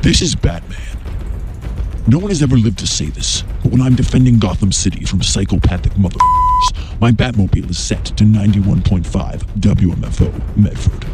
This is Batman. No one has ever lived to say this, but when I'm defending Gotham City from psychopathic motherfuckers, my Batmobile is set to 91.5 WMFO Medford.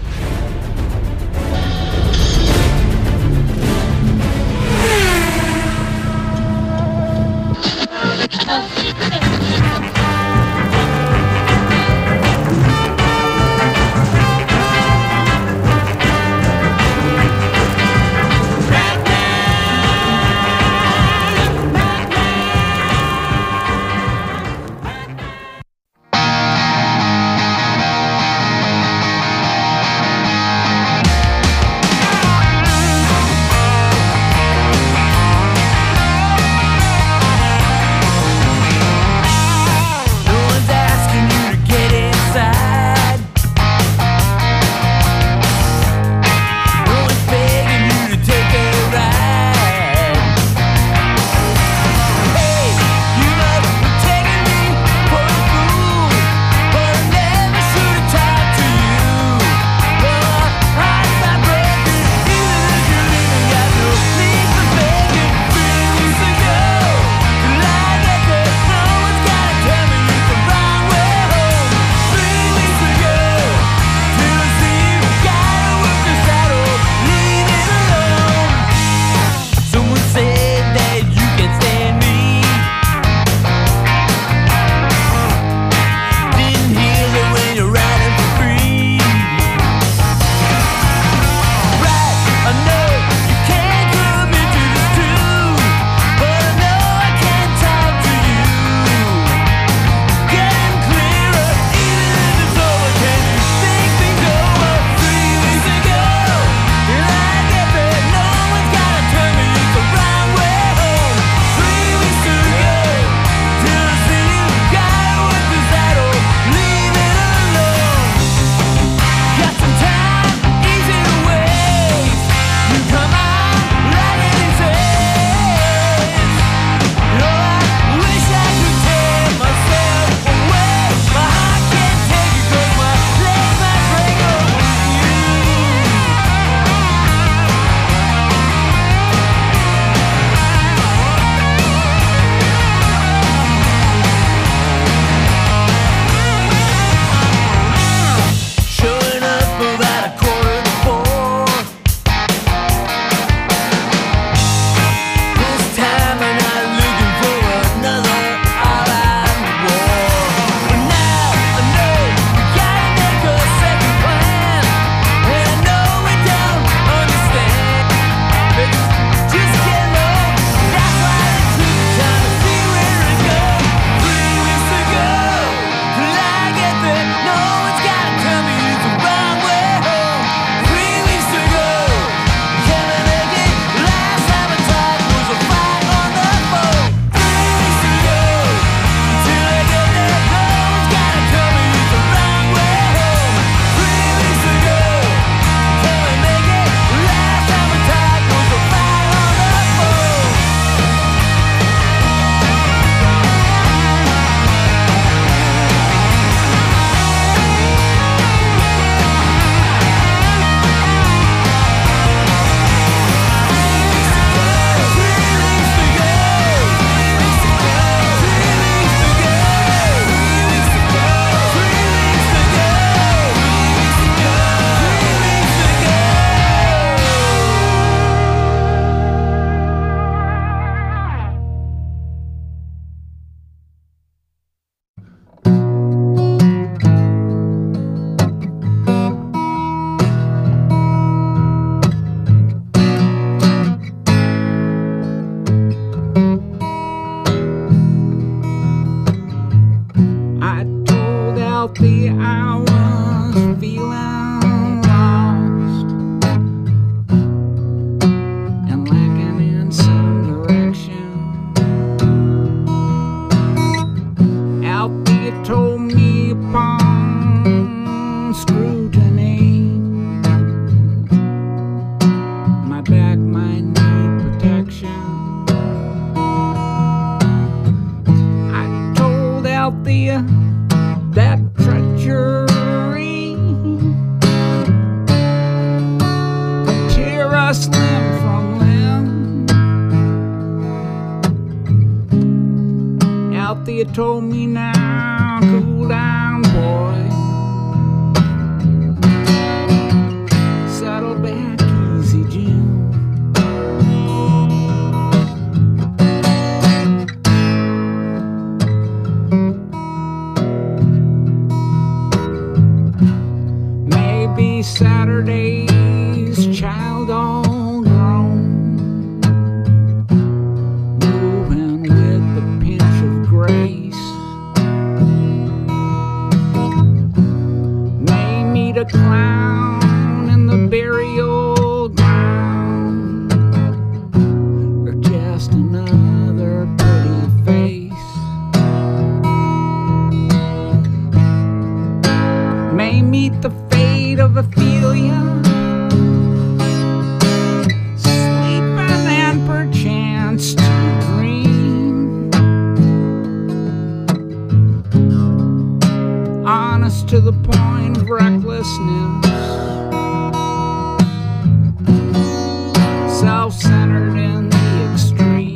Healthy, you told me now. Cool down, boy. Settle back easy, Jim. Maybe Saturday's child all grown, moving with a pinch of grace. May meet a clown in the burial ground, or just another pretty face. May meet the fate of Ophelia, sleeping and perchance to dream, honest to the point of recklessness, self-centered in the extreme.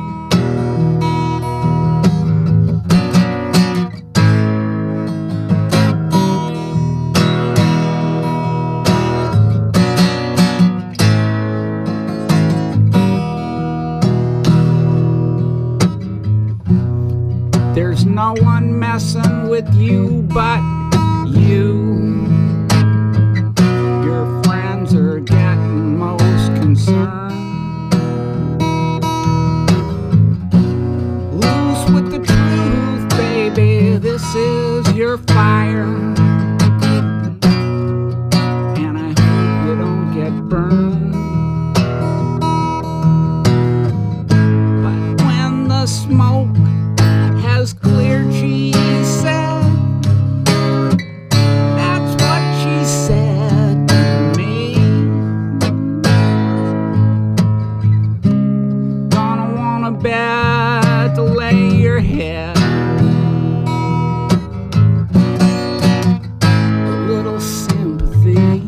There's no one messing with you but you. Your friends are getting most concerned. Loose with the truth, baby, this is your fire. And I hope you don't get burned. But when the smoke has cleared, she said, that's what she said to me. Gonna want a bed to lay your head, a little sympathy.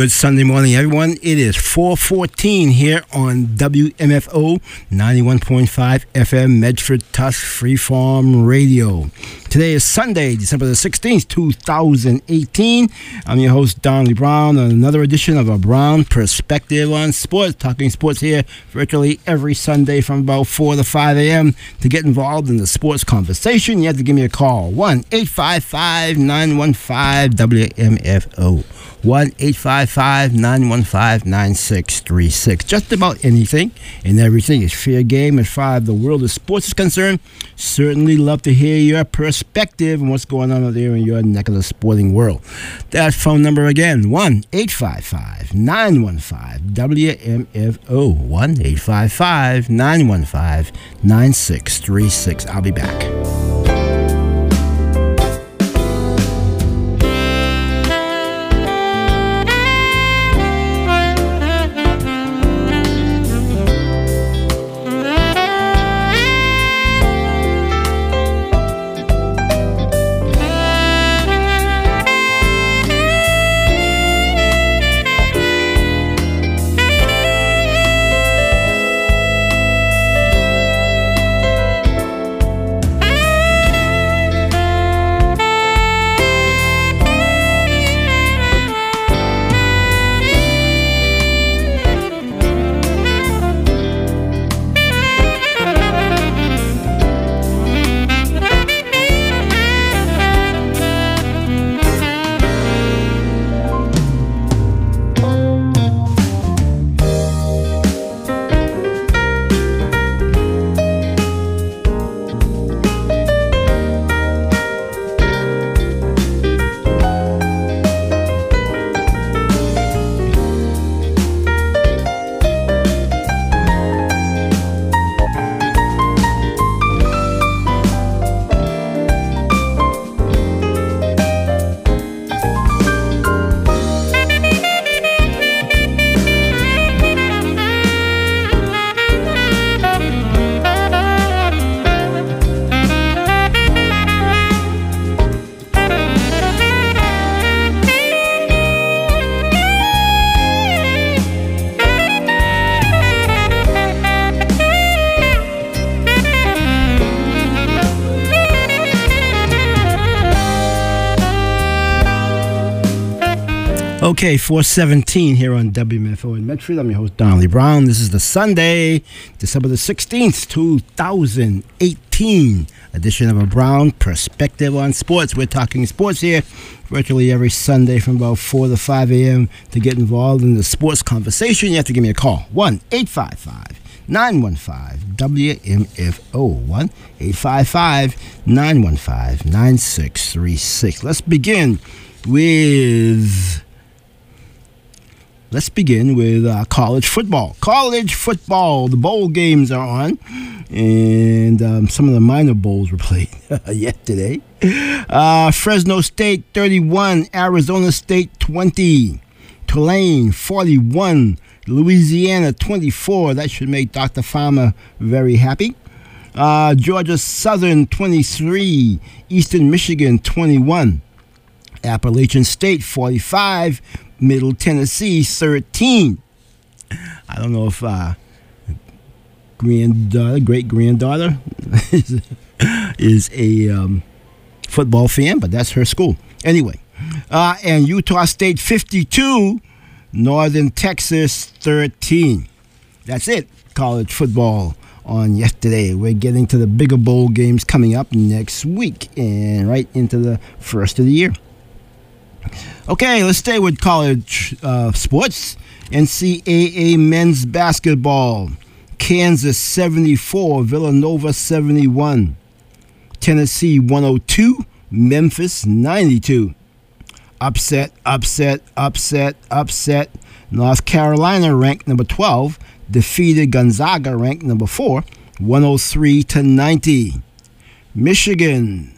Good Sunday morning, everyone. It is 4:14 here on WMFO 91.5 FM Medford Tusk Freeform Radio. Today is Sunday, December the 16th, 2018. I'm your host, Donley Brown, on another edition of a Brown Perspective on Sports, talking sports here virtually every Sunday from about 4 to 5 a.m. To get involved in the sports conversation, you have to give me a call, 1-855-915-WMFO. 1-855-915-9636. Just about anything and everything is fair game as far as the world of sports is concerned. Certainly love to hear your perspective and what's going on out there in your neck of the sporting world. That phone number again, 1-855-915-WMFO. 1-855-915-9636. I'll be back. Okay, 4:17 here on WMFO in Medford. I'm your host, Donley Brown. This is the Sunday, December the 16th, 2018 edition of a Brown Perspective on Sports. We're talking sports here virtually every Sunday from about 4 to 5 a.m. To get involved in the sports conversation, you have to give me a call. 1-855-915-WMFO. 1-855-915-9636. Let's begin with college football. College football, the bowl games are on, and some of the minor bowls were played yesterday. Fresno State 31, Arizona State 20, Tulane 41, Louisiana 24. That should make Dr. Farmer very happy. Georgia Southern 23, Eastern Michigan 21, Appalachian State 45, Middle Tennessee 13. I don't know if great-granddaughter is a football fan, but that's her school. Anyway, and Utah State 52, Northern Texas 13. That's it, college football on yesterday. We're getting to the bigger bowl games coming up next week and right into the first of the year. Okay, let's stay with college sports. NCAA men's basketball. Kansas 74, Villanova 71. Tennessee 102, Memphis 92. Upset. North Carolina, ranked number 12, defeated Gonzaga, ranked number 4, 103-90. Michigan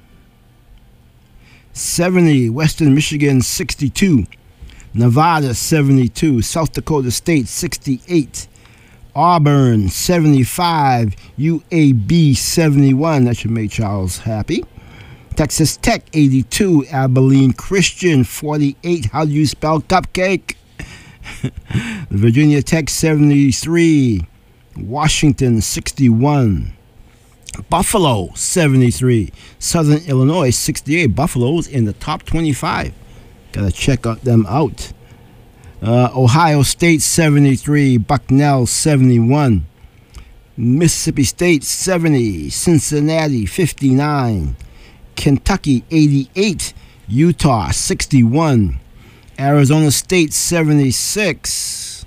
70, Western Michigan 62, Nevada 72, South Dakota State 68, Auburn 75, UAB 71. That should make Charles happy. Texas Tech 82, Abilene Christian 48. How do you spell cupcake? Virginia Tech 73, Washington 61, Buffalo 73, Southern Illinois 68. Buffalo's in the top 25. Gotta check them out. Ohio State 73, Bucknell 71, Mississippi State 70, Cincinnati 59, Kentucky 88, Utah 61, Arizona State 76.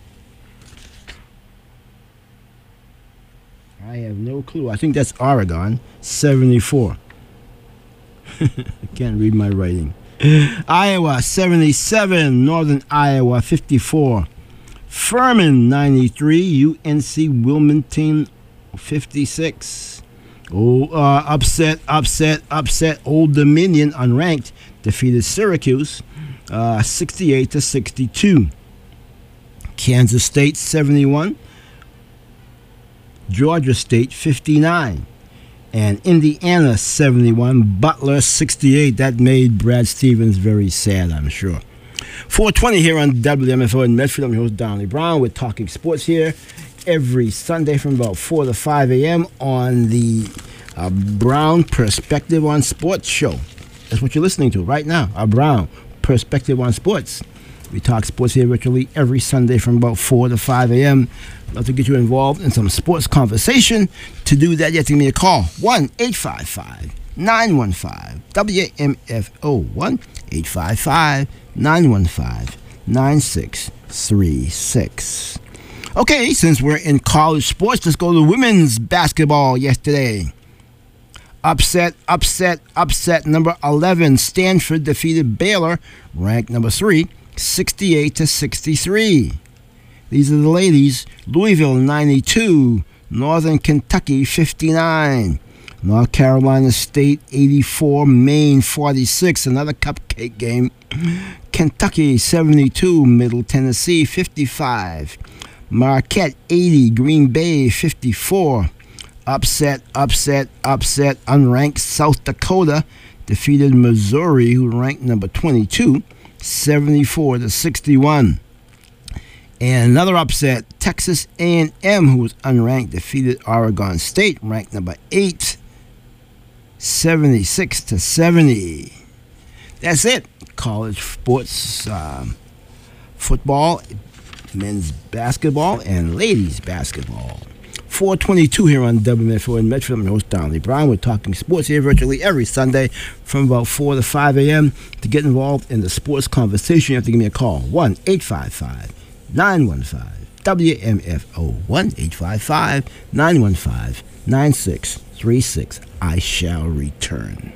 I have no clue. I think that's Oregon 74. I can't read my writing. Iowa 77, Northern Iowa 54, Furman 93, UNC Wilmington 56. Upset. Old Dominion, unranked, defeated Syracuse 68-62. Kansas State 71, Georgia State 59, and Indiana 71, Butler 68. That made Brad Stevens very sad, I'm sure. 420 here on WMFO in Medford. I'm your host, Donnie Brown. We're talking sports here every Sunday from about 4 to 5 a.m. on the Brown Perspective on Sports show. That's what you're listening to right now, our Brown Perspective on Sports. We talk sports here virtually every Sunday from about 4 to 5 a.m. Love to get you involved in some sports conversation. To do that, you have to give me a call. 1-855-915-WMFO. 1-855-915-9636. Okay, since we're in college sports, let's go to women's basketball yesterday. Upset. Number 11, Stanford defeated Baylor, ranked number 3, 68-63. These are the ladies. Louisville 92, Northern Kentucky 59, North Carolina State 84, Maine 46, another cupcake game. Kentucky 72, Middle Tennessee 55, Marquette 80, Green Bay 54. Upset. Unranked South Dakota defeated Missouri, who ranked number 22, 74-61. And another upset, Texas A&M, who was unranked, defeated Oregon State, ranked number 8, 76-70. That's it. College sports, football, men's basketball, and ladies basketball. 422 here on WMFO in Medford. I'm your host, Donnie Brown. We're talking sports here virtually every Sunday from about 4 to 5 a.m. To get involved in the sports conversation, you have to give me a call. 1-855-915-WMFO. 1-855-915-9636. I shall return.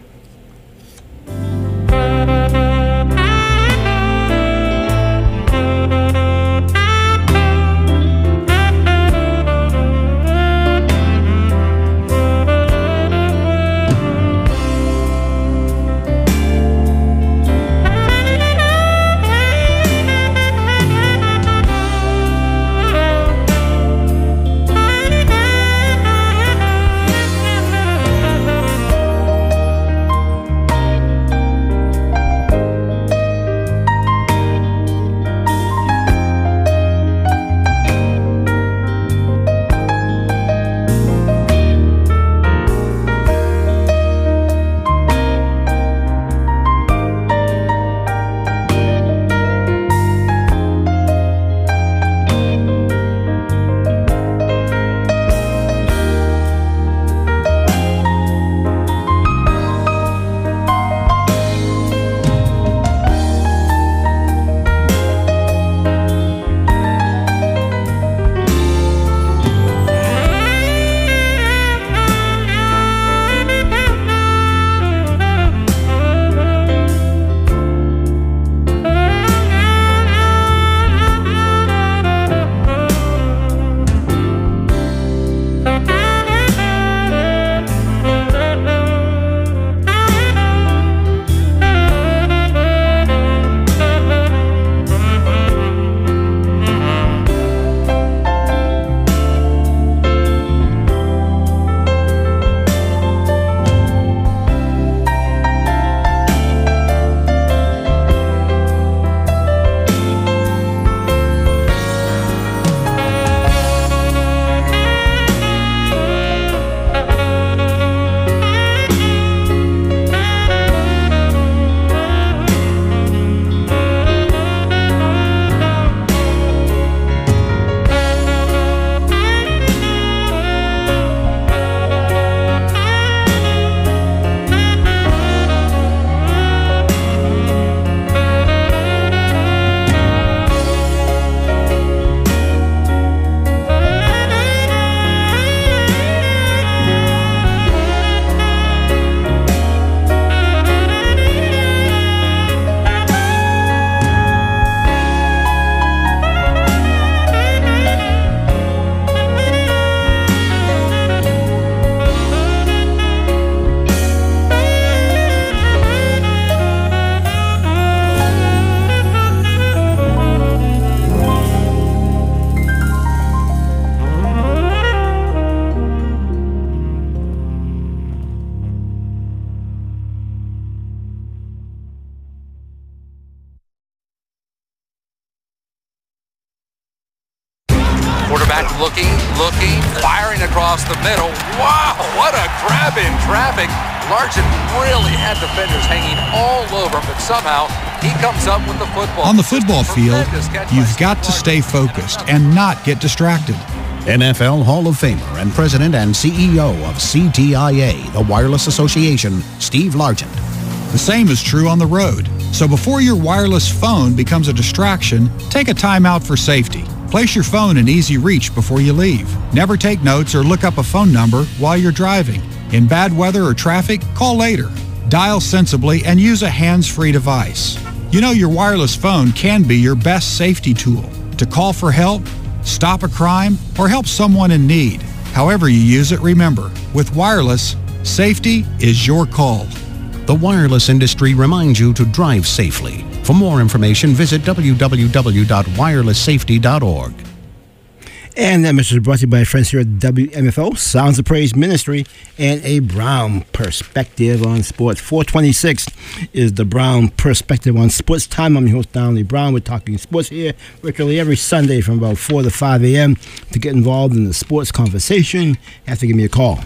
looking, firing across the middle. Wow, what a grab in traffic. Largent really had defenders hanging all over him, but somehow he comes up with the football. On the football field, you've got to stay focused and not get distracted. NFL Hall of Famer and President and CEO of CTIA, the Wireless Association, Steve Largent. The same is true on the road. So before your wireless phone becomes a distraction, take a time out for safety. Place your phone in easy reach before you leave. Never take notes or look up a phone number while you're driving. In bad weather or traffic, call later. Dial sensibly and use a hands-free device. You know your wireless phone can be your best safety tool to call for help, stop a crime, or help someone in need. However you use it, remember, with wireless, safety is your call. The wireless industry reminds you to drive safely. For more information, visit www.wirelesssafety.org. And that message is brought to you by friends here at WMFO, Sounds of Praise Ministry, and a Brown Perspective on Sports. 426 is the Brown Perspective on Sports time. I'm your host, Donnie Brown. We're talking sports here virtually every Sunday from about 4 to 5 a.m. To get involved in the sports conversation, you have to give me a call.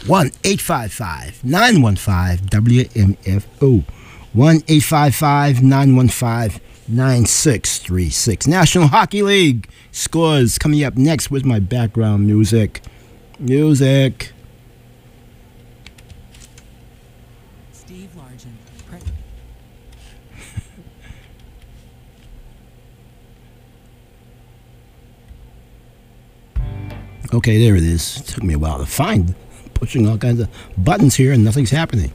1-855-915-WMFO. 1-855-915-9636. National Hockey League scores coming up next with my background music. Steve Largent. Okay, there it is. It took me a while to find. Pushing all kinds of buttons here and nothing's happening.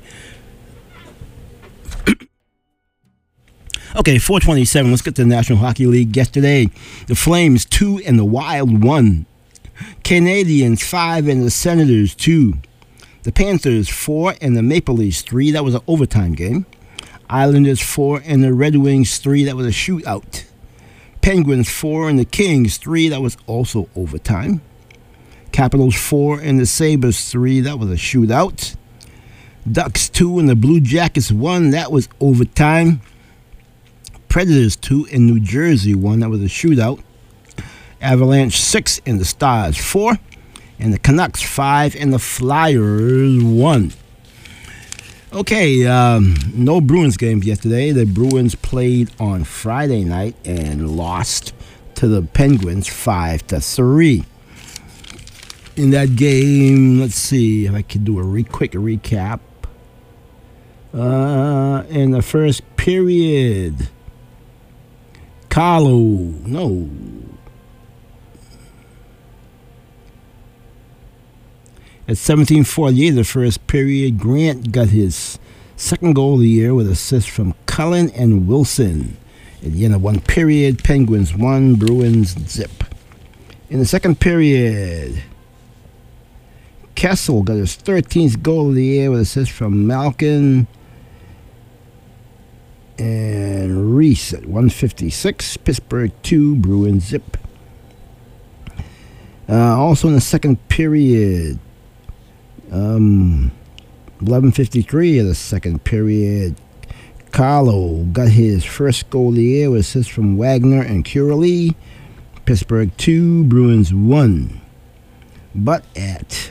Okay, 427. Let's get to the National Hockey League. Yesterday, the Flames 2 and the Wild 1. Canadiens 5 and the Senators 2. The Panthers 4 and the Maple Leafs 3. That was an overtime game. Islanders 4 and the Red Wings 3. That was a shootout. Penguins 4 and the Kings 3. That was also overtime. Capitals 4 and the Sabres 3. That was a shootout. Ducks 2 and the Blue Jackets 1. That was overtime. Predators 2 and New Jersey 1. That was a shootout. Avalanche 6 and the Stars 4. And the Canucks 5 and the Flyers 1. Okay, no Bruins games yesterday. The Bruins played on Friday night and lost to the Penguins 5-3. In that game, let's see if I can do a quick recap. In the first period, At 17:48, the first period, Grant got his second goal of the year with assists from Cullen and Wilson. At the end of one period, Penguins 1, Bruins 0. In the second period, Kessel got his 13th goal of the year with assists from Malkin and Reese at 1:56. Pittsburgh 2, Bruins 0. Also in the second period, 11:53 of the second period, Carlo got his first goal of the year with assists from Wagner and Curley. Pittsburgh 2, Bruins 1. But at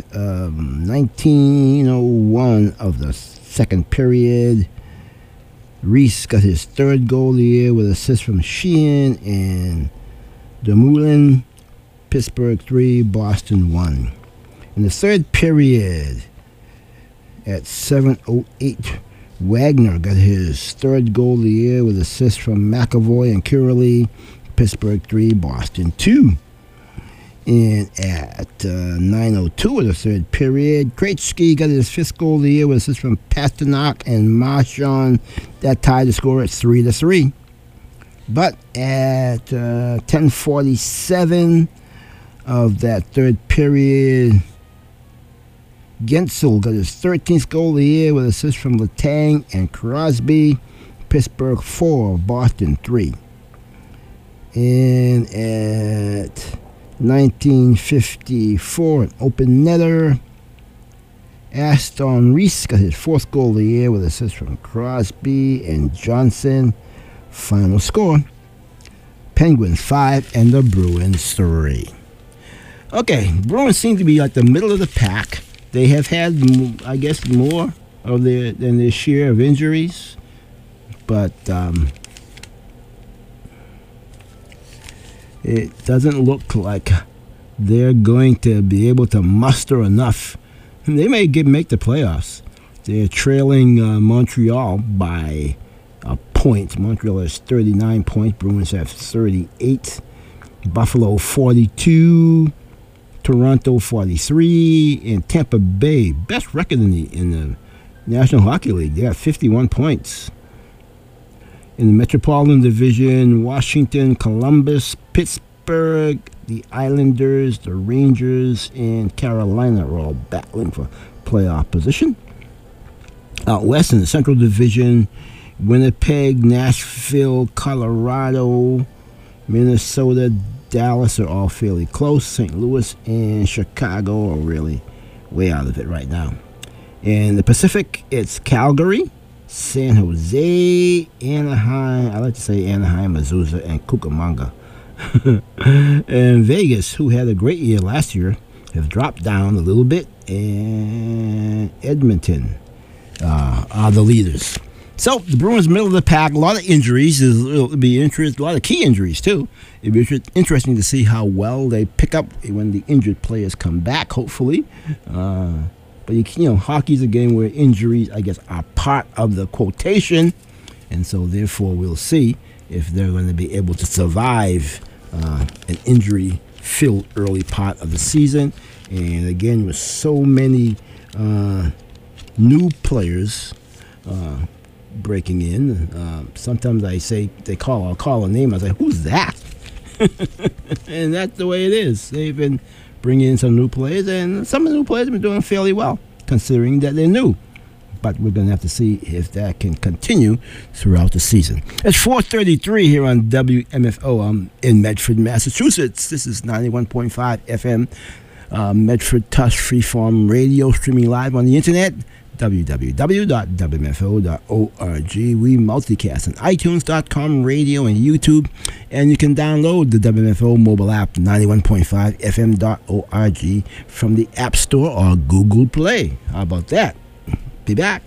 19:01 of the second period, Reese got his third goal of the year with assists from Sheehan and Dumoulin. Pittsburgh 3, Boston 1. In the third period, at 7:08, Wagner got his third goal of the year with assists from McAvoy and Curley. Pittsburgh 3, Boston 2. And at 9:02 of the third period, Krejci got his fifth goal of the year with assists from Pasternak and Marchand. That tied the score at 3-3. But at 10:47 of that third period, Gensel got his 13th goal of the year with assists from Letang and Crosby. Pittsburgh 4, Boston 3. And at 19:54, an open netter, Aston Reese got his fourth goal of the year with assists from Crosby and Johnson. Final score, Penguins 5 and the Bruins 3. Okay, Bruins seem to be like the middle of the pack. They have had, I guess, more of than their share of injuries, but it doesn't look like they're going to be able to muster enough. They may make the playoffs. They're trailing Montreal by a point. Montreal has 39 points. Bruins have 38. Buffalo 42. Toronto 43. And Tampa Bay, best record in the National Hockey League. They have 51 points. In the Metropolitan Division, Washington, Columbus, Pittsburgh, the Islanders, the Rangers, and Carolina are all battling for playoff position. Out west in the Central Division, Winnipeg, Nashville, Colorado, Minnesota, Dallas are all fairly close. St. Louis and Chicago are really way out of it right now. In the Pacific, it's Calgary, San Jose, Anaheim. I like to say Anaheim, Azusa, and Cucamonga. And Vegas, who had a great year last year, have dropped down a little bit. And Edmonton are the leaders. So the Bruins, middle of the pack, a lot of injuries. It'll be interesting. A lot of key injuries too. It'll be interesting to see how well they pick up when the injured players come back. Hopefully, but hockey's a game where injuries, I guess, are part of the quotation, and so therefore we'll see if they're going to be able to survive an injury-filled early part of the season. And again, with so many new players breaking in, sometimes I say I'll call a name. I say, "Who's that?" And that's the way it is. They've been bringing in some new players, and some of the new players have been doing fairly well, considering that they're new. But we're going to have to see if that can continue throughout the season. It's 4:33 here on WMFO. I'm in Medford, Massachusetts. This is 91.5 FM, Medford Touch Freeform Radio, streaming live on the internet, www.wmfo.org. We multicast on iTunes.com, radio, and YouTube. And you can download the WMFO mobile app, 91.5fm.org, from the App Store or Google Play. How about that? Be back.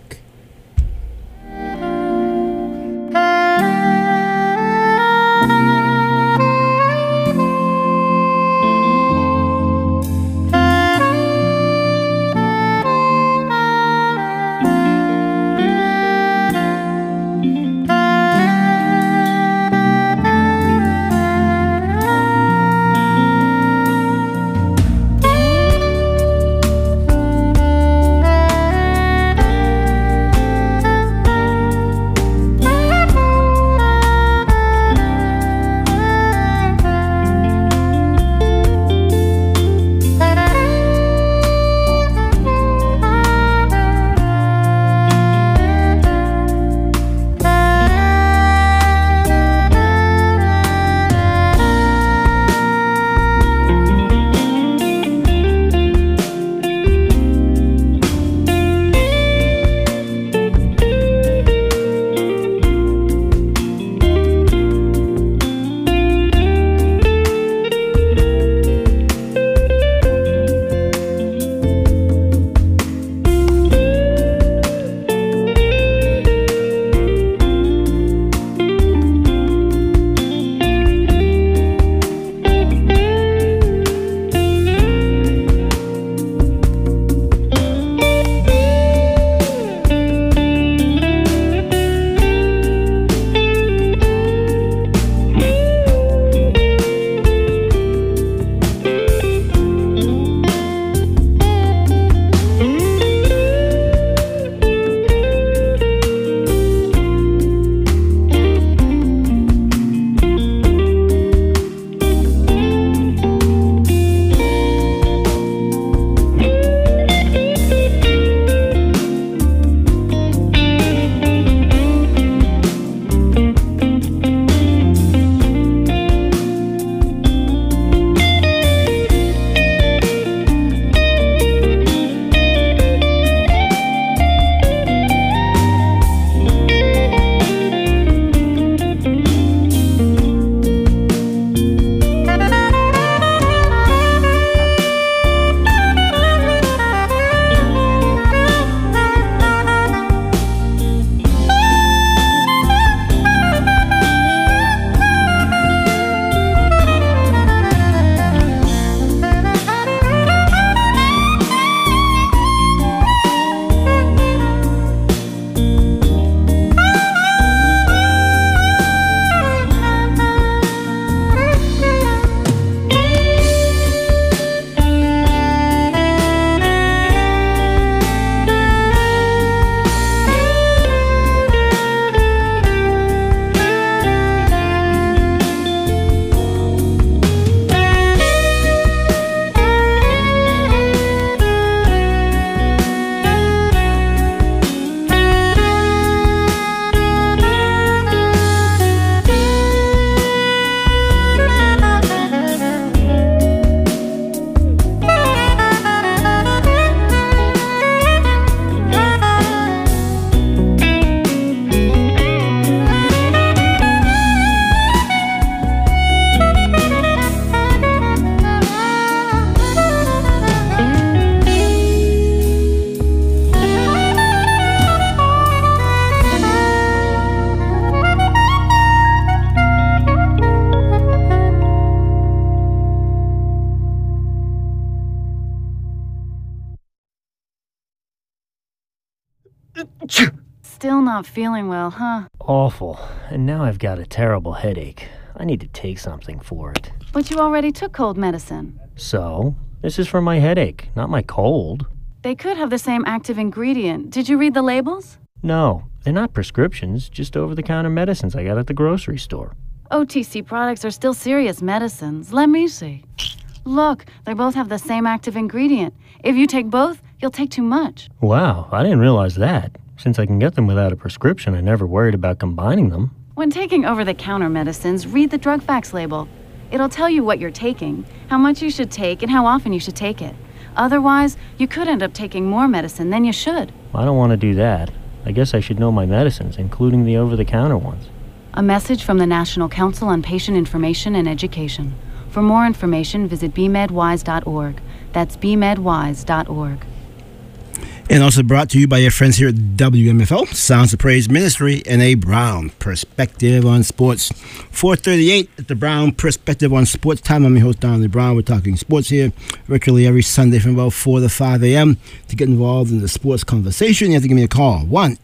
Still not feeling well, huh? Awful. And now I've got a terrible headache. I need to take something for it. But you already took cold medicine. So? This is for my headache, not my cold. They could have the same active ingredient. Did you read the labels? No, they're not prescriptions, just over-the-counter medicines I got at the grocery store. OTC products are still serious medicines. Let me see. Look, they both have the same active ingredient. If you take both, you'll take too much. Wow, I didn't realize that. Since I can get them without a prescription, I never worried about combining them. When taking over-the-counter medicines, read the drug facts label. It'll tell you what you're taking, how much you should take, and how often you should take it. Otherwise, you could end up taking more medicine than you should. I don't want to do that. I guess I should know my medicines, including the over-the-counter ones. A message from the National Council on Patient Information and Education. For more information, visit bmedwise.org. That's bmedwise.org. And also brought to you by your friends here at WMFO, Sounds of Praise Ministry, and a Brown Perspective on Sports. 4:38 at the Brown Perspective on Sports time. I'm your host, Donald Brown. We're talking sports here virtually every Sunday from about 4 to 5 a.m. To get involved in the sports conversation, you have to give me a call.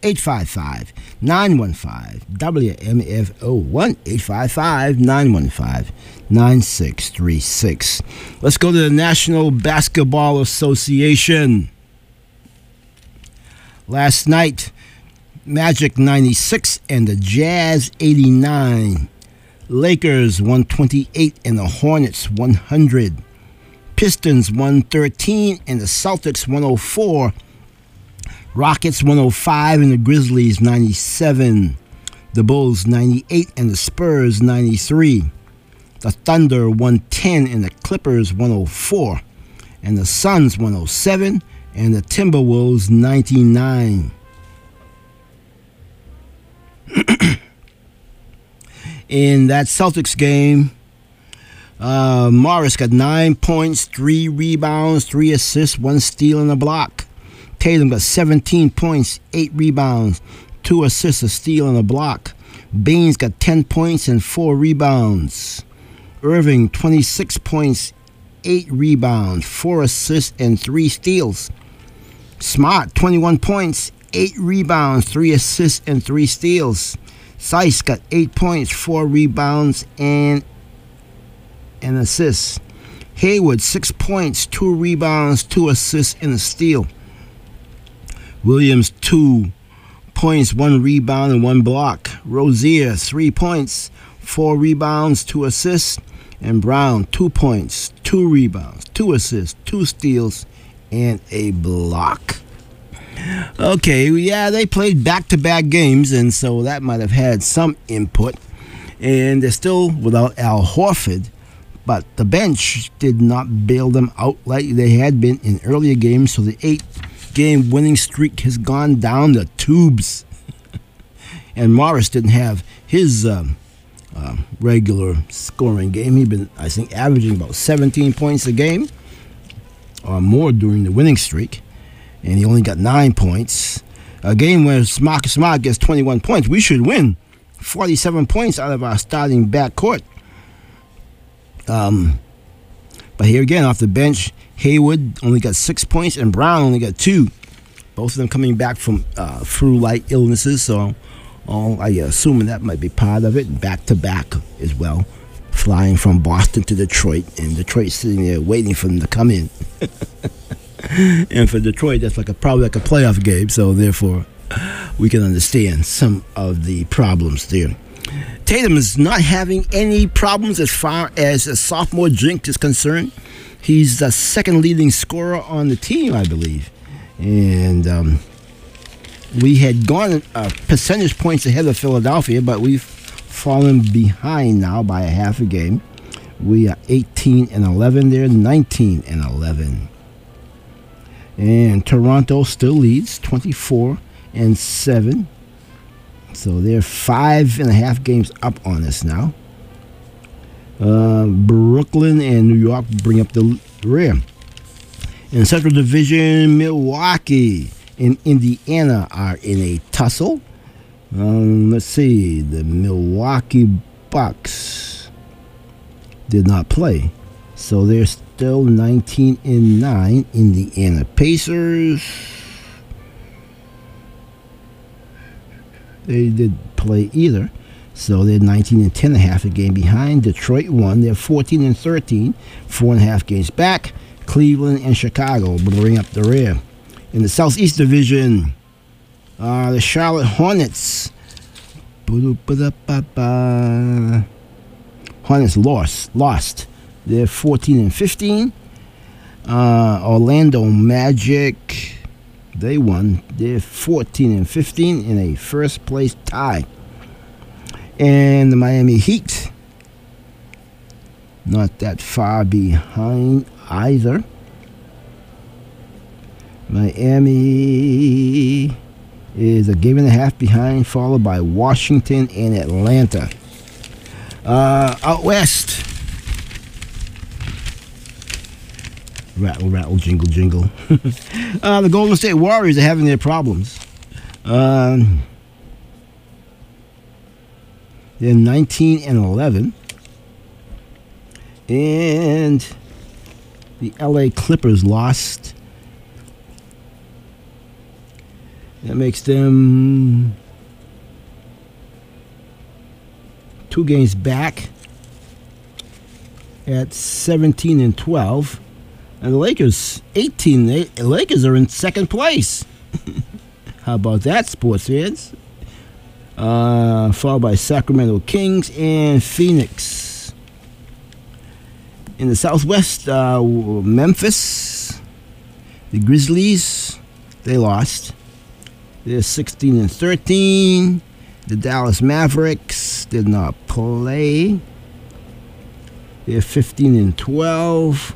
1-855-915-WMFO. 1-855-915-9636. Let's go to the National Basketball Association. Last night, Magic 96 and the Jazz 89. Lakers 128 and the Hornets 100. Pistons 113 and the Celtics 104. Rockets 105 and the Grizzlies 97. The Bulls 98 and the Spurs 93. The Thunder 110 and the Clippers 104. And the Suns 107. And the Timberwolves 99. In that Celtics game, Morris got 9 points, 3 rebounds, 3 assists, 1 steal, and a block. Tatum got 17 points, 8 rebounds, 2 assists, a steal, and a block. Baines got 10 points and 4 rebounds. Irving, 26 points, 8 rebounds, 4 assists, and 3 steals. Smart, 21 points, 8 rebounds, 3 assists, and 3 steals. Seiss got 8 points, 4 rebounds, and an assist. Hayward, 6 points, 2 rebounds, 2 assists, and a steal. Williams, 2 points, 1 rebound, and 1 block. Rozier, 3 points, 4 rebounds, 2 assists. And Brown, 2 points, 2 rebounds, 2 assists, 2 steals, and a block. Okay, yeah, they played back-to-back games, and so that might have had some input. And they're still without Al Horford, but the bench did not bail them out like they had been in earlier games, so the 8-game winning streak has gone down the tubes. And Morris didn't have his regular scoring game. He'd been, I think, averaging about 17 points a game or more during the winning streak, and he only got 9 points. A game where Marcus Smart gets 21 points. We should win 47 points out of our starting backcourt. But here again, off the bench, Hayward only got 6 points, and Brown only got 2. Both of them coming back from flu-like illnesses, so I assuming that might be part of it. Back-to-back as well, flying from Boston to Detroit, and Detroit sitting there waiting for them to come in. And for Detroit, that's probably like a playoff game, so therefore we can understand some of the problems there. Tatum is not having any problems as far as a sophomore jinx is concerned. He's the second leading scorer on the team, I believe. And we had gone percentage points ahead of Philadelphia, but we've fallen behind now by a half a game. We are 18-11. They're 19-11. And Toronto still leads 24-7. So they're 5.5 games up on us now. Brooklyn and New York bring up the rear. In Central Division, Milwaukee and Indiana are in a tussle. Let's see. The Milwaukee Bucks did not play, so they're still 19-9. Indiana Pacers They did play either. So they're 19-10 and a half a game behind. Detroit won. They're 14-13, 4.5 games back. Cleveland and Chicago bring up the rear. In the Southeast Division, the Charlotte Hornets. Hornets lost. They're 14-15. Orlando Magic, they won. They're 14-15 in a first place tie. And the Miami Heat, not that far behind either. Miami is a game and a half behind, followed by Washington and Atlanta. Out west, rattle, rattle, jingle, jingle. The Golden State Warriors are having their problems. They're 19-11, and the LA Clippers lost. That makes them 2 games back at 17-12. And the Lakers, 18. The Lakers are in second place. How about that, sports fans? Followed by Sacramento Kings and Phoenix. In the Southwest, Memphis, the Grizzlies, they lost. They're 16-13. The Dallas Mavericks did not play. They're 15-12.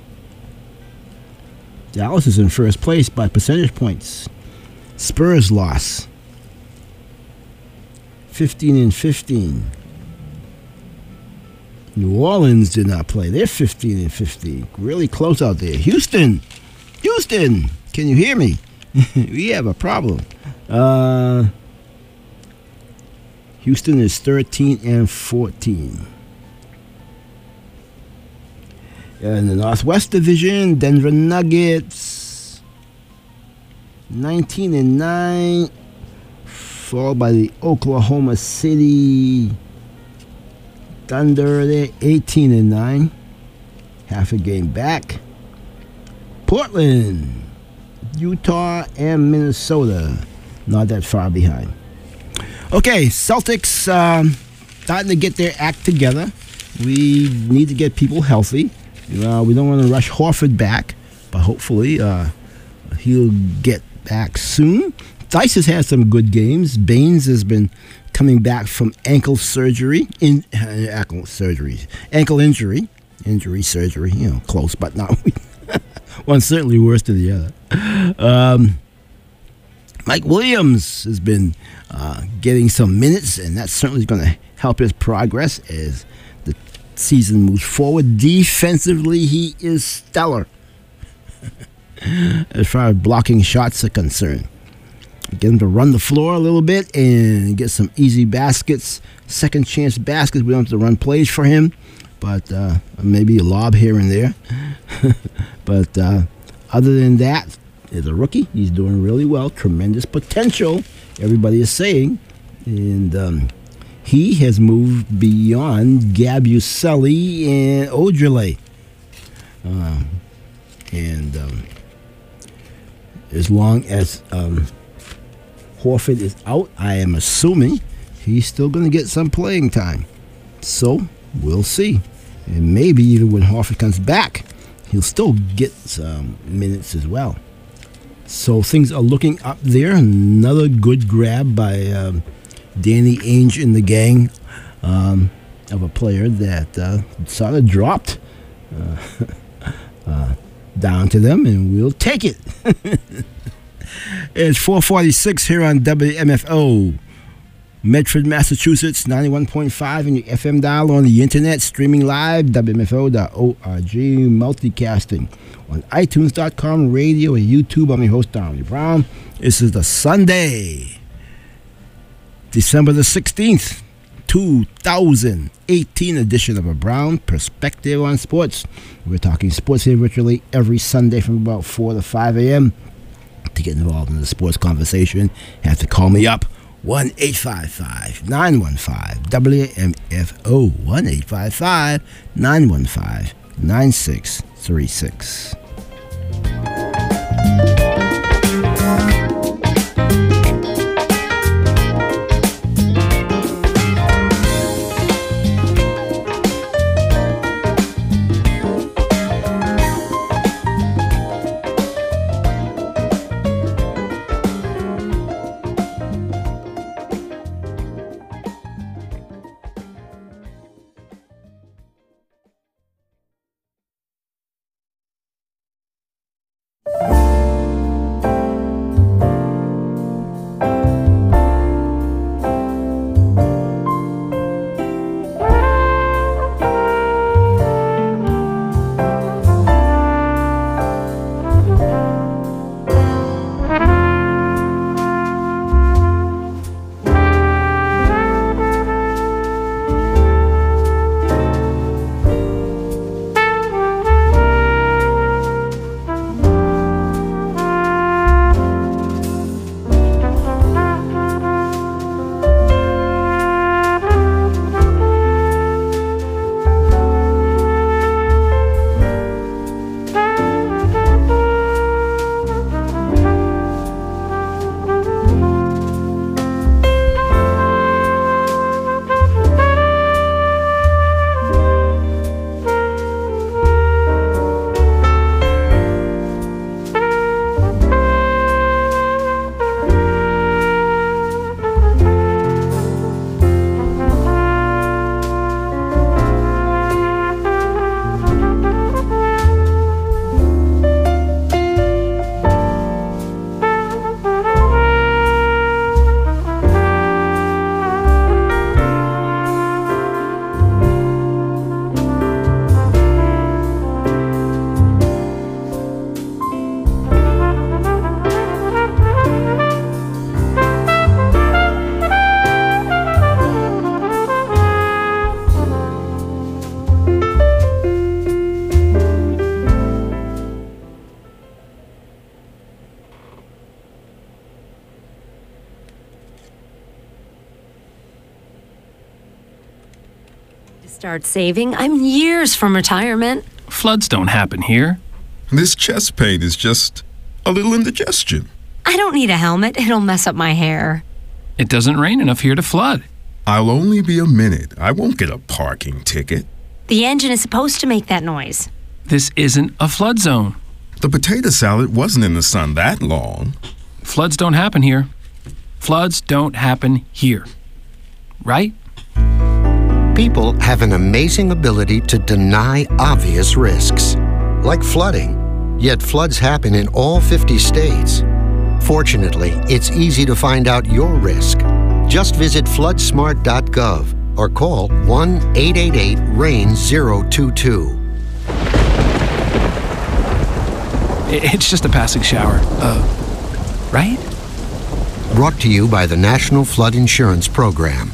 Dallas is in first place by percentage points. Spurs lost. 15-15. New Orleans did not play. They're 15-15. Really close out there. Houston, can you hear me? We have a problem. Houston is 13-14. In the Northwest Division, Denver Nuggets 19-9, followed by the Oklahoma City Thunder. They're 18-9, half a game back. Portland, Utah, and Minnesota not that far behind. Okay, Celtics starting to get their act together. We need to get people healthy. We don't want to rush Horford back, but hopefully he'll get back soon. Theis has had some good games. Baines has been coming back from ankle injury, close but not. One certainly worse than the other. Mike Williams has been getting some minutes, and that certainly is going to help his progress as the season moves forward. Defensively, he is stellar as far as blocking shots are concerned. Get him to run the floor a little bit and get some easy baskets, second chance baskets. We don't have to run plays for him, but maybe a lob here and there. But other than that, as a rookie, he's doing really well. Tremendous potential, everybody is saying. And he has moved beyond Gabuselli and Odrele. As long as Horford is out, I am assuming he's still going to get some playing time. So, we'll see. And maybe even when Horford comes back, he'll still get some minutes as well. So things are looking up there. Another good grab by Danny Ainge and the gang of a player that sort of dropped down to them, and we'll take it. It's 4:46 here on WMFO, Medford, Massachusetts, 91.5 in your FM dial, on the internet, streaming live, WMFO.org, multicasting on iTunes.com, radio, and YouTube. I'm your host, Donald Brown. This is the Sunday, December the 16th, 2018 edition of A Brown Perspective on Sports. We're talking sports here virtually every Sunday from about 4 to 5 a.m. To get involved in the sports conversation, have to call me up, 1-855-915-WMFO. 1-855-915-9636. Start saving. I'm years from retirement. Floods don't happen here. This chest pain is just a little indigestion. I don't need a helmet. It'll mess up my hair. It doesn't rain enough here to flood. I'll only be a minute. I won't get a parking ticket. The engine is supposed to make that noise. This isn't a flood zone. The potato salad wasn't in the sun that long. Floods don't happen here. Floods don't happen here. Right? People have an amazing ability to deny obvious risks, like flooding. Yet floods happen in all 50 states. Fortunately, it's easy to find out your risk. Just visit floodsmart.gov or call 1-888-RAIN-022. It's just a passing shower. Right? Brought to you by the National Flood Insurance Program.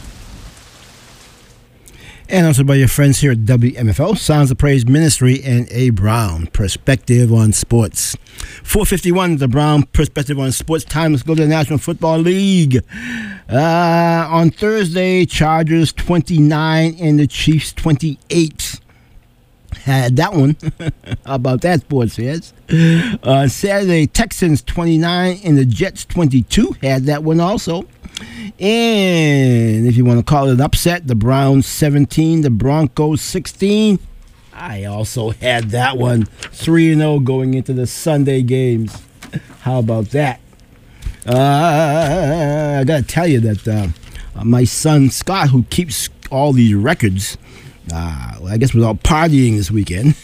And also by your friends here at WMFO, Sounds of Praise Ministry, and A. Brown, Perspective on Sports. 4:51, the Brown Perspective on Sports time. Let's go to the National Football League. On Thursday, Chargers 29 and the Chiefs 28. Had that one. How about that, sports fans? Saturday, Texans 29 and the Jets 22. Had that one also. And if you want to call it an upset, the Browns 17, the Broncos 16. I also had that one. 3-0 going into the Sunday games. How about that? I got to tell you that my son Scott, who keeps all these records, I guess was out partying this weekend.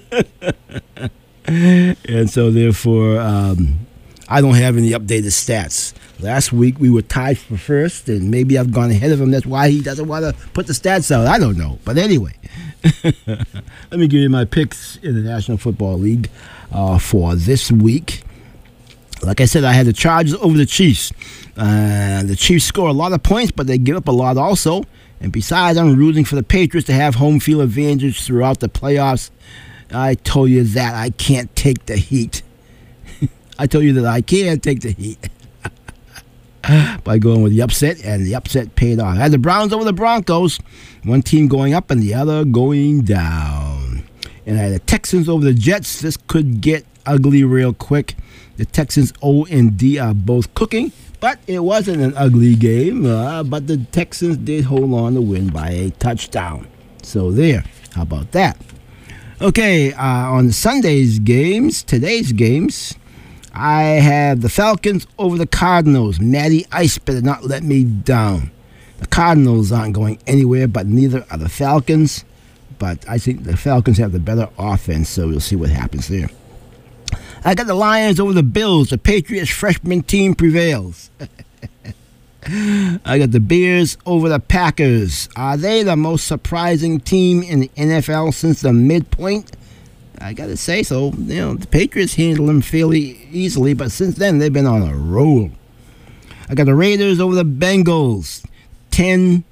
And so therefore, I don't have any updated stats. Last week we were tied for first, and maybe I've gone ahead of him. That's why he doesn't want to put the stats out. I don't know. But anyway, let me give you my picks in the National Football League for this week. Like I said, I had the Chargers over the Chiefs. The Chiefs score a lot of points, but they give up a lot also. And besides, I'm rooting for the Patriots to have home field advantage throughout the playoffs. I told you that I can't take the heat. I told you that I can't take the heat. by going with the upset, and the upset paid off. I had the Browns over the Broncos, one team going up and the other going down. And I had the Texans over the Jets. This could get ugly real quick. The Texans O and D are both cooking, but it wasn't an ugly game. But the Texans did hold on to win by a touchdown. So there. How about that? Okay, on Sunday's games, today's games, I have the Falcons over the Cardinals. Matty Ice better not let me down. The Cardinals aren't going anywhere, but neither are the Falcons. But I think the Falcons have the better offense, so we'll see what happens there. I got the Lions over the Bills. The Patriots freshman team prevails. I got the Bears over the Packers. Are they the most surprising team in the NFL since the midpoint? I got to say so. You know, the Patriots handled them fairly easily, but since then they've been on a roll. I got the Raiders over the Bengals. 10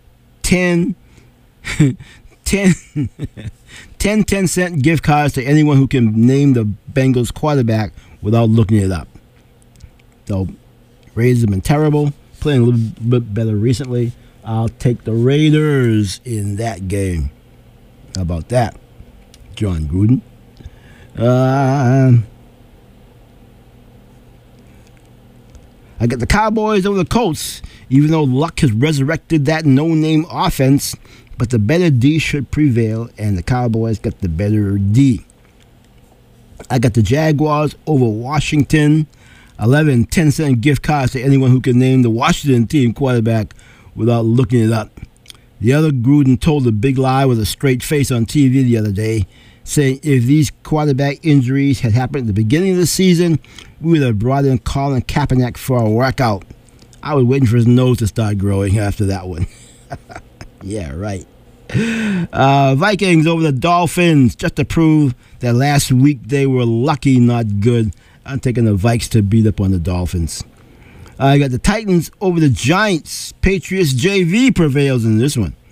10-cent gift cards to anyone who can name the Bengals quarterback without looking it up. So, Raiders have been terrible, playing a little bit better recently. I'll take the Raiders in that game. How about that, John Gruden? I got the Cowboys over the Colts, even though luck has resurrected that no-name offense. But the better D should prevail, and the Cowboys got the better D. I got the Jaguars over Washington. 11 10-cent gift cards to anyone who can name the Washington team quarterback without looking it up. The other Gruden told a big lie with a straight face on TV the other day, saying if these quarterback injuries had happened at the beginning of the season, we would have brought in Colin Kaepernick for a workout. I was waiting for his nose to start growing after that one. Yeah, right. Vikings over the Dolphins, just to prove that last week they were lucky, not good. I'm taking the Vikes to beat up on the Dolphins. I got the Titans over the Giants. Patriots JV prevails in this one.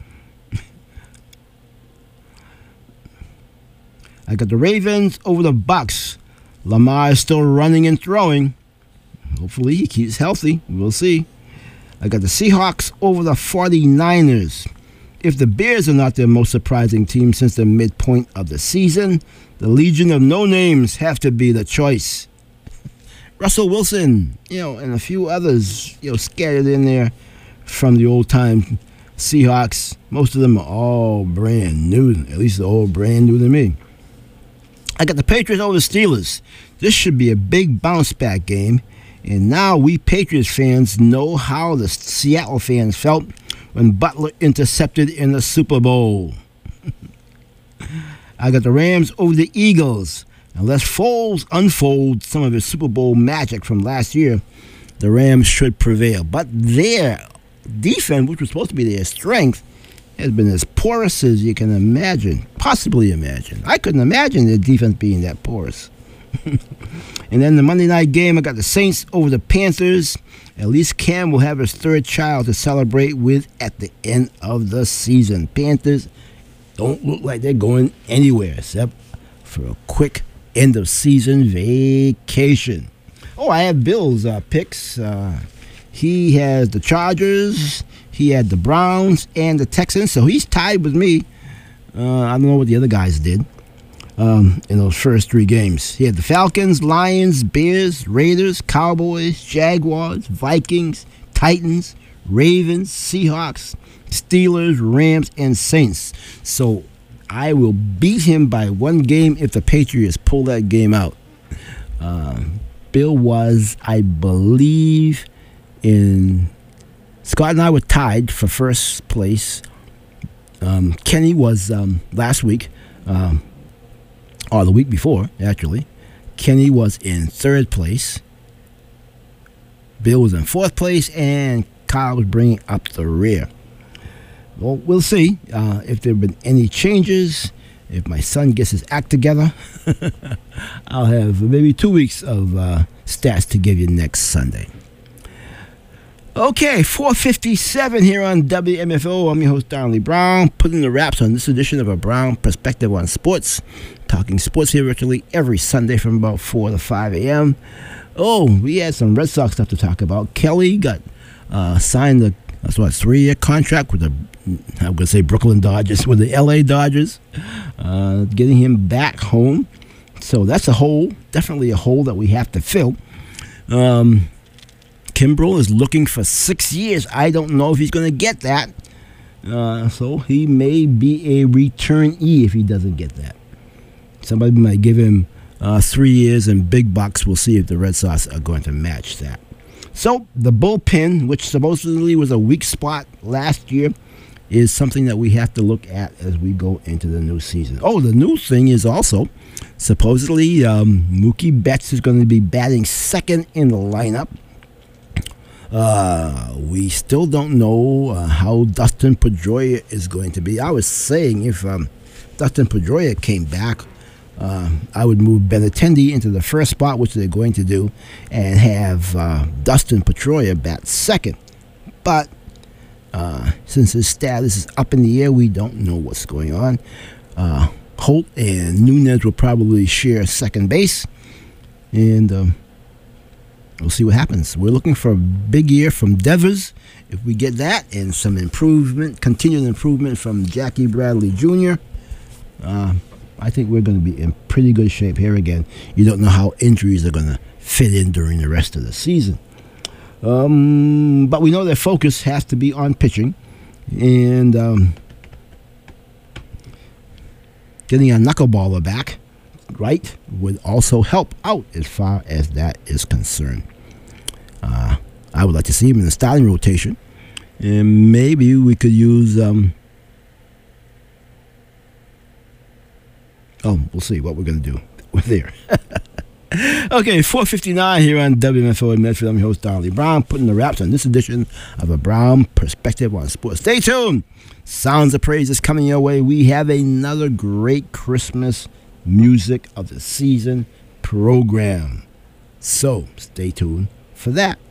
I got the Ravens over the Bucks. Lamar is still running and throwing. Hopefully he keeps healthy. We'll see. I got the Seahawks over the 49ers. If the Bears are not their most surprising team since the midpoint of the season, the Legion of No-Names have to be the choice. Russell Wilson, and a few others, scattered in there from the old-time Seahawks. Most of them are all brand new, at least they're all brand new to me. I got the Patriots over the Steelers. This should be a big bounce-back game. And now we Patriots fans know how the Seattle fans felt when Butler intercepted in the Super Bowl. I got the Rams over the Eagles. Unless Foles unfolds some of his Super Bowl magic from last year, the Rams should prevail. But their defense, which was supposed to be their strength, has been as porous as you can imagine, possibly imagine. I couldn't imagine their defense being that porous. And then the Monday night game, I got the Saints over the Panthers. At least Cam will have his third child to celebrate with at the end of the season. Panthers don't look like they're going anywhere except for a quick end-of-season vacation. Oh, I have Bill's picks. He has the Chargers, he had the Browns, and the Texans, so he's tied with me. I don't know what the other guys did. In those first three games. He had the Falcons, Lions, Bears, Raiders, Cowboys, Jaguars, Vikings, Titans, Ravens, Seahawks, Steelers, Rams, and Saints. So I will beat him by one game if the Patriots pull that game out. Bill was, I believe, Scott and I were tied for first place. Kenny was last week. Or the week before, actually. Kenny was in third place. Bill was in fourth place, and Kyle was bringing up the rear. Well, we'll see if there have been any changes. If my son gets his act together, I'll have maybe 2 weeks of stats to give you next Sunday. Okay, 4:57 here on WMFO. I'm your host, Donnie Brown, putting the wraps on this edition of A Brown Perspective on Sports. Talking sports here virtually every Sunday from about 4 to 5 a.m. Oh, we had some Red Sox stuff to talk about. Kelly got signed a 3-year contract with I'm going to say Brooklyn Dodgers, with the LA Dodgers, getting him back home. So that's definitely a hole that we have to fill. Kimbrel is looking for 6 years. I don't know if he's going to get that. So he may be a returnee if he doesn't get that. Somebody might give him 3 years and big bucks. We'll see if the Red Sox are going to match that. So the bullpen, which supposedly was a weak spot last year, is something that we have to look at as we go into the new season. Oh, the new thing is also, supposedly, Mookie Betts is going to be batting second in the lineup. We still don't know how Dustin Pedroia is going to be. I was saying if Dustin Pedroia came back, I would move Benintendi into the first spot, which they're going to do, and have Dustin Pedroia bat second. But since his status is up in the air, we don't know what's going on. Holt and Nunez will probably share second base, and we'll see what happens. We're looking for a big year from Devers, if we get that, and some improvement, continued improvement from Jackie Bradley Jr. I think we're going to be in pretty good shape here again. You don't know how injuries are going to fit in during the rest of the season. But we know their focus has to be on pitching, and getting a knuckleballer back, right, would also help out as far as that is concerned. I would like to see him in the starting rotation, and maybe we could use we'll see what we're going to do with there. Okay, 4:59 here on WMFO in Medford. I'm your host, Donald Lee Brown, putting the wraps on this edition of A Brown Perspective on Sports. Stay tuned. Sounds of Praise is coming your way. We have another great Christmas music of the season program. So stay tuned for that.